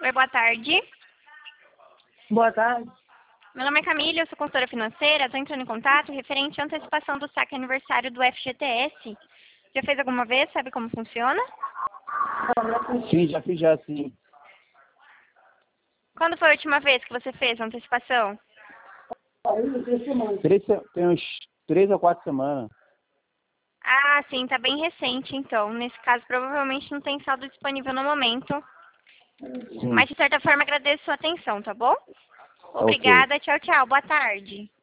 Oi, boa tarde. Boa tarde. Meu nome é Camila, eu sou consultora financeira. Estou entrando em contato referente à antecipação do saque aniversário do FGTS. Já fez alguma vez? Sabe como funciona? Sim, já fiz já, sim. Quando foi a última vez que você fez a antecipação? Tem uns 3 ou 4 semanas. Ah, sim, tá bem recente, então. Nesse caso, provavelmente não tem saldo disponível no momento. Sim. Mas, de certa forma, agradeço a sua atenção, tá bom? Ok. Obrigada, tchau, tchau. Boa tarde.